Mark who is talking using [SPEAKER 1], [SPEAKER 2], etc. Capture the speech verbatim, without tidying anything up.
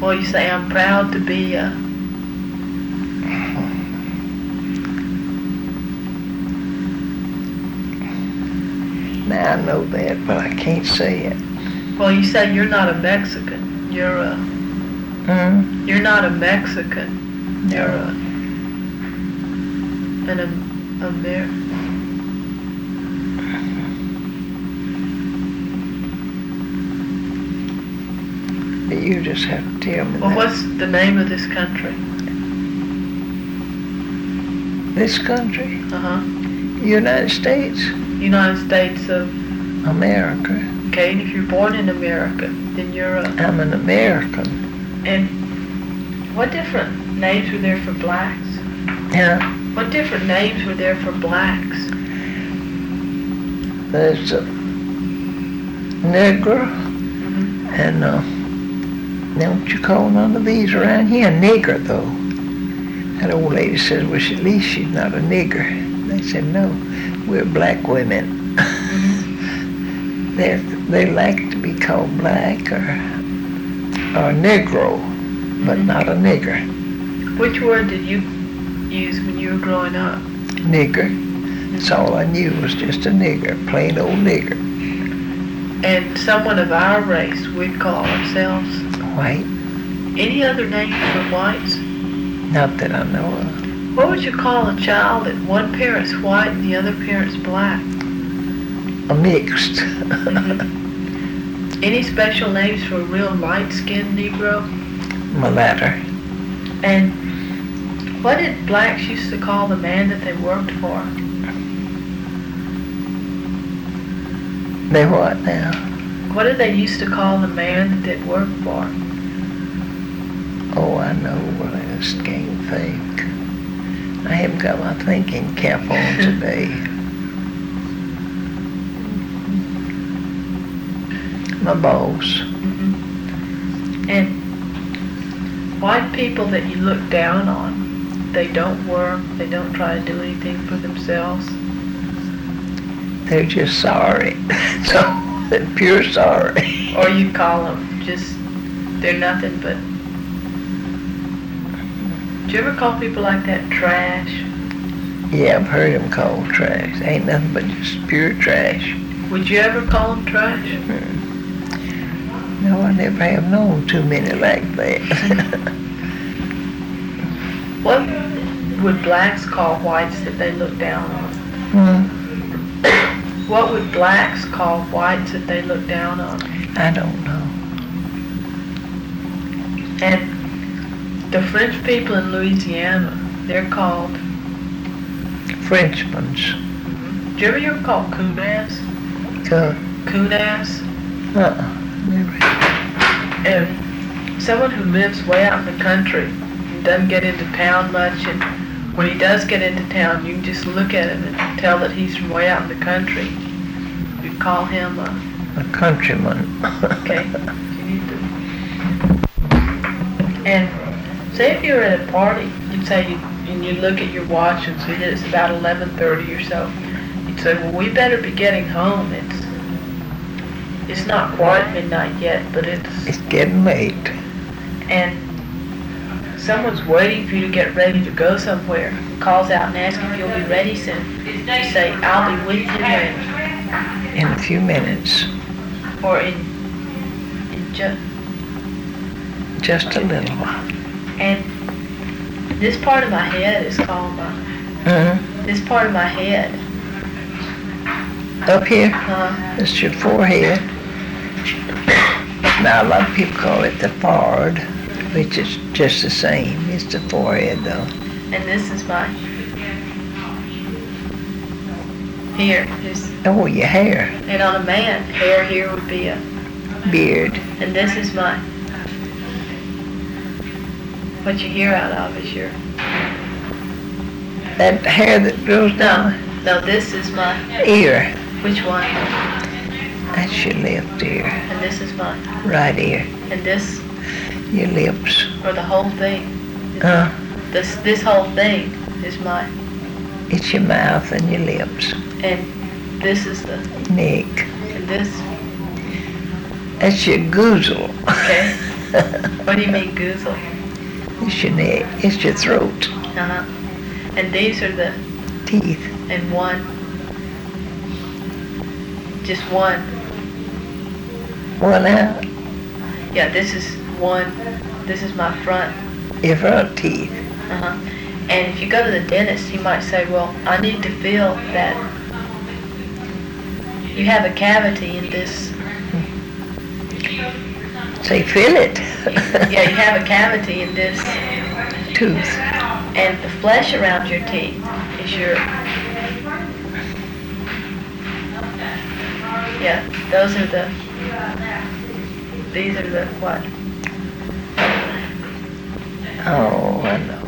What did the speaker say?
[SPEAKER 1] Well, you say, I'm proud to be a...
[SPEAKER 2] Now I know that, but I can't say it.
[SPEAKER 1] Well, you say you're not a Mexican. You're a...
[SPEAKER 2] Hmm?
[SPEAKER 1] You're not a Mexican. You're
[SPEAKER 2] No.
[SPEAKER 1] a... An Am- Amer...
[SPEAKER 2] You just have to tell me
[SPEAKER 1] Well,
[SPEAKER 2] that.
[SPEAKER 1] what's the name of this country?
[SPEAKER 2] This country?
[SPEAKER 1] Uh-huh.
[SPEAKER 2] United States?
[SPEAKER 1] United States of...
[SPEAKER 2] America.
[SPEAKER 1] Okay, and if you're born in America, then you're a...
[SPEAKER 2] I'm an American.
[SPEAKER 1] And what different names were there for blacks?
[SPEAKER 2] Yeah.
[SPEAKER 1] What different names were there for blacks?
[SPEAKER 2] There's a Negro
[SPEAKER 1] Mm-hmm.
[SPEAKER 2] and uh, don't you call none of these around here a nigger though? That old lady says, well, at least she's not a nigger. They said, no, we're black women.
[SPEAKER 1] Mm-hmm.
[SPEAKER 2] they they like to be called black or or Negro, but
[SPEAKER 1] Mhm.
[SPEAKER 2] not a nigger.
[SPEAKER 1] Which word did you use when you were growing up?
[SPEAKER 2] Nigger. That's all I knew was just a nigger, plain old nigger.
[SPEAKER 1] And someone of our race, we'd call ourselves.
[SPEAKER 2] White.
[SPEAKER 1] Any other name for whites?
[SPEAKER 2] Not that I know of.
[SPEAKER 1] What would you call a child that one parent's white and the other parent's black?
[SPEAKER 2] A mixed.
[SPEAKER 1] Mhm. Any special names for a real light-skinned Negro?
[SPEAKER 2] Mulatto.
[SPEAKER 1] And what did blacks used to call the man that they worked for?
[SPEAKER 2] They what now?
[SPEAKER 1] What did they used to call the man that they worked for?
[SPEAKER 2] Oh, I know, but I just can't think. I haven't got my thinking cap on today. My boss.
[SPEAKER 1] Mm-hmm. And white people that you look down on, they don't work, they don't try to do anything for themselves.
[SPEAKER 2] They're just sorry. So, they're pure sorry.
[SPEAKER 1] Or you call them just, they're nothing but... Do you ever call people like that trash?
[SPEAKER 2] Yeah, I've heard them called trash. Ain't nothing but just pure trash.
[SPEAKER 1] Would you ever call them trash?
[SPEAKER 2] Hmm. No, I never have known too many like that.
[SPEAKER 1] What would blacks call whites that they look down on?
[SPEAKER 2] Hmm.
[SPEAKER 1] What would blacks call whites that they look down on?
[SPEAKER 2] I don't know.
[SPEAKER 1] And the French people in Louisiana, they're called...
[SPEAKER 2] Frenchmen's.
[SPEAKER 1] Mm-hmm. Did you ever hear them called coon-ass?
[SPEAKER 2] Uh,
[SPEAKER 1] Coon-ass?
[SPEAKER 2] uh-uh. Never.
[SPEAKER 1] And someone who lives way out in the country and doesn't get into town much, and when he does get into town, you can just look at him and tell that he's from way out in the country. You call him a...
[SPEAKER 2] A countryman.
[SPEAKER 1] Okay. You need to... And say if you were at a party, you'd say, you, and you look at your watch and see that it's about eleven thirty or so. You'd say, well, we better be getting home. It's it's not quite midnight yet, but it's...
[SPEAKER 2] It's getting late.
[SPEAKER 1] And someone's waiting for you to get ready to go somewhere. Calls out and asks if you'll be ready soon. You say, I'll be with you in...
[SPEAKER 2] In a few minutes.
[SPEAKER 1] Or in... in just...
[SPEAKER 2] Just a little while.
[SPEAKER 1] And this part of my head is called my...
[SPEAKER 2] Uh-huh.
[SPEAKER 1] This part of my head.
[SPEAKER 2] Up here,
[SPEAKER 1] Uh,
[SPEAKER 2] it's your forehead. Now, a lot of people call it the forehead, which is just the same. It's the forehead, though.
[SPEAKER 1] and this is my... Here. Is,
[SPEAKER 2] Oh, your hair,
[SPEAKER 1] and on a man, hair here would be a...
[SPEAKER 2] beard.
[SPEAKER 1] And this is my... What you hear out of is your...
[SPEAKER 2] That hair that goes
[SPEAKER 1] No,
[SPEAKER 2] down
[SPEAKER 1] no, this is my...
[SPEAKER 2] the ear.
[SPEAKER 1] Which one?
[SPEAKER 2] That's your left ear.
[SPEAKER 1] And this is my...
[SPEAKER 2] Right ear.
[SPEAKER 1] And this,
[SPEAKER 2] Your lips.
[SPEAKER 1] or the whole thing.
[SPEAKER 2] Uh,
[SPEAKER 1] This this whole thing is my...
[SPEAKER 2] it's your mouth and your lips.
[SPEAKER 1] And this is the...
[SPEAKER 2] Neck.
[SPEAKER 1] And this...
[SPEAKER 2] That's your goozle.
[SPEAKER 1] Okay. What do you mean goozle?
[SPEAKER 2] It's your neck. It's your throat.
[SPEAKER 1] Uh-huh. And these are the
[SPEAKER 2] Teeth.
[SPEAKER 1] and one. Just one.
[SPEAKER 2] One out.
[SPEAKER 1] Yeah, this is one. This is my front.
[SPEAKER 2] Your front teeth.
[SPEAKER 1] Uh-huh. And if you go to the dentist, he might say, well, I need to feel that you have a cavity in this.
[SPEAKER 2] Say, feel it.
[SPEAKER 1] Yeah, you have a cavity in this
[SPEAKER 2] Tooth.
[SPEAKER 1] and the flesh around your teeth is your, yeah, those are the, these are the what?
[SPEAKER 2] Oh, I know.